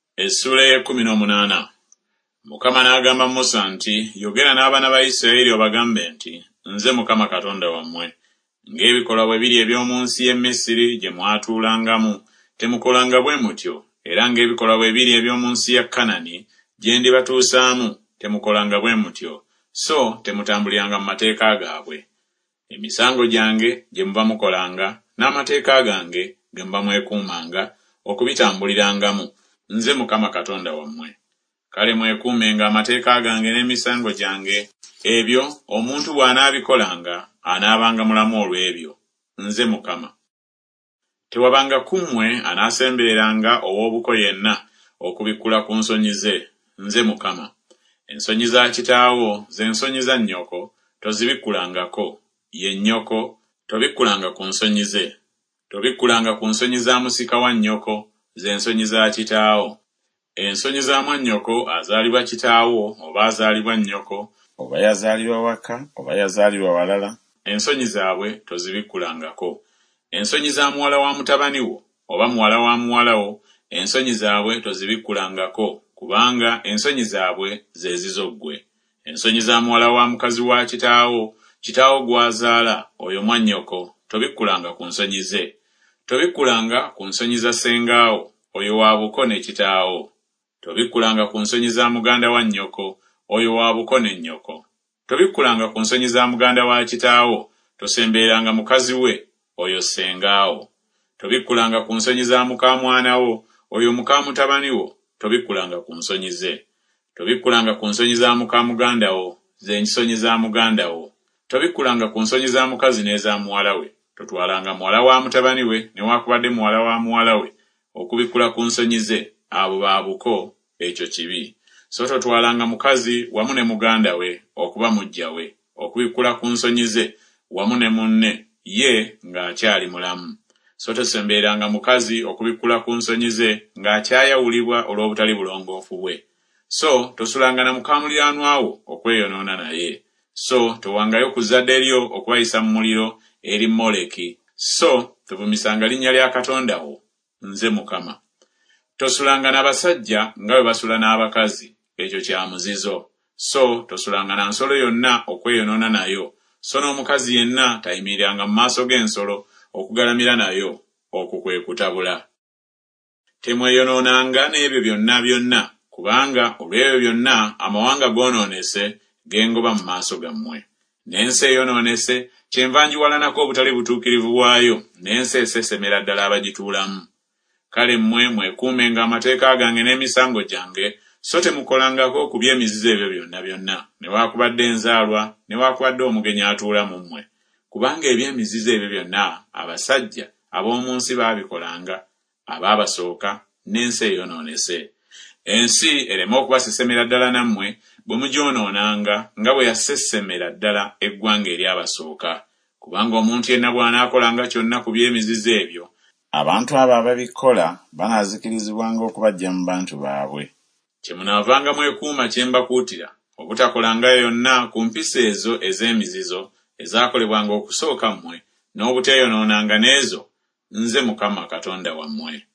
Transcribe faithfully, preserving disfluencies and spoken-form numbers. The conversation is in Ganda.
Essula y'ekkumi n'omunaana. Mukama n'agamba Musa nti, yogera n'abaana ba Isirayiri obagambe nti, nze Mukama Katonda wammwe. Ng'ebikolwa bwe biri eby'omu nsi y'e Misiri gye mwatuulangamu, temukolanga bwe mutyo, era ng'ebikolwa bwe biri eby'omu nsi ya Kanani gye ndibatuusaamu, temukolanga bwe mutyo, so temutambuliranga mu mateeka gaabwe. Emisango gyange gye muba mukolanga, n'amateeka gange ge muba mwekuumanga okubitambulirangamu, nze Mukama Katonda wammwe. Kale mwekuumenga amateeka gange n'emisango gyange, ebyo omuntu bw'anaabikolanga anaabanga mulamu olw'ebyo, nze Mukama. Tewabanga kummwe anaasembereranga ow'obuko yenna okubikkula ku nsonyi ze, nze Mukama. Ensonyi za kitaawo ze nsonyi za nnyoko tozibikkulangako, ye nnyoko tobikkulanga ku nsonyi ze. Tobikkulanga ku nsonyi za musika wa nnyoko, ze nsonyi za kitaawo. Ensonyi za mwannyoko azaalibwa kitaawo oba azaalibwa nnyoko, oba yazaalibwa waka oba yazaalibwa walala, ensonyi zaabwe tozibikkulangako. Ensonyi za muwala wa mutabani wo oba muwala wa muwala wo, ensonyi zaabwe tozibikkulangako, kubanga ensonyi zaabwe ze zizo ggwe. Ensonyi za muwala wa mukazi wa kitaawo, kitaawo gw'azaala, oyo mwannyoko, tobikkulanga ku nsonyi ze. Tobikkulanga ku nsonyi za ssengaawo, oyo wa buko ne kitaawo. Tobikkulanga ku nsonyi za muganda wa nnyoko, oyo wa buko ne nnyoko. Tobikkulanga ku nsonyi za muganda wa kitaawo, tosembereranga mukazi we, oyo ssengaawo. Tobikkulanga ku nsonyi za muka mwana wo, oyo muka mutabani wo, tobikkulanga ku nsonyi ze. Tobikkulanga ku nsonyi za muka muganda wo, ze nsonyi za muganda wo. Tobikkulanga ku nsonyi za mukazi n'eza muwala we. Totwalanga muwala wa mutabani we newaakubadde muwala wa muwala we okubikkula ku nsonyi ze, abo baabuko, ekyo kibi. So totwalanga mukazi wamu ne muganda we okuba mujja we, okubikkula ku nsonyi ze wamu ne munne ye ng'akyali mulamu. So tosembereranga mukazi okubikkula ku nsonyi ze ng'akyayawulibwa olw'obutali bulongoofu bwe. So tosulanga na muka muliraanwa wo okweyonoona naye. So towangayo ku zadde lyo okubayisa mu muliro eri Moleki. So tovumisanga linnya lya Katonda wo, nze Mukama. Tosulanga n'abasajja nga bwe basula n'abakazi, ekyo kya muzizo. So tosulanga na nsolo yonna okweyonoona nayo, so n'omukazi yenna tayimiriranga mu maaso g'ensolo okugalamira nayo, okwo kwe kutabula. Temweyonoonanga n'ebyo byonna byonna, kubanga olw'ebyo byonna amawanga goonoonese gengoba mu maaso gammwe. N'ensi eyonoonese kyenva ngiwalanako obutali butuukirivu bwayo, n'ensi esesemera ddala abagituulamu. Kale mmwe mwekuumenga amateeka gange n'emisango gyange, so temukolangako ku by'emizizo ebyo byonna byonna, newaakubadde enzaalwa, newaakubadde omugenyi atuula mu mmwe. Kubanga eby'emizizo ebyo byonna abasajja ab'omu nsi baabikolanga, abaabasooka, n'ensi eyonoonese. Ensi ereme okubasesemera ddala nammwe bwe mugyonoonanga nga bwe yasesemera ddala eggwanga eryabasooka. Kubanga omuntu yenna bw'anaakolanga kyonna ku by'emizizo ebyo, abantu abo ababikola banaazikirizibwanga okubaggya mu bantu baabwe. Kyemunaavanga mwekuuma kye mbakuutira, obutakolanga yonna ku mpisa ezo ez'emizizo ezaakolebwanga okusooka mmwe, n'obuteeyonoonanga n'ezo, nze Mukama Katonda wammwe.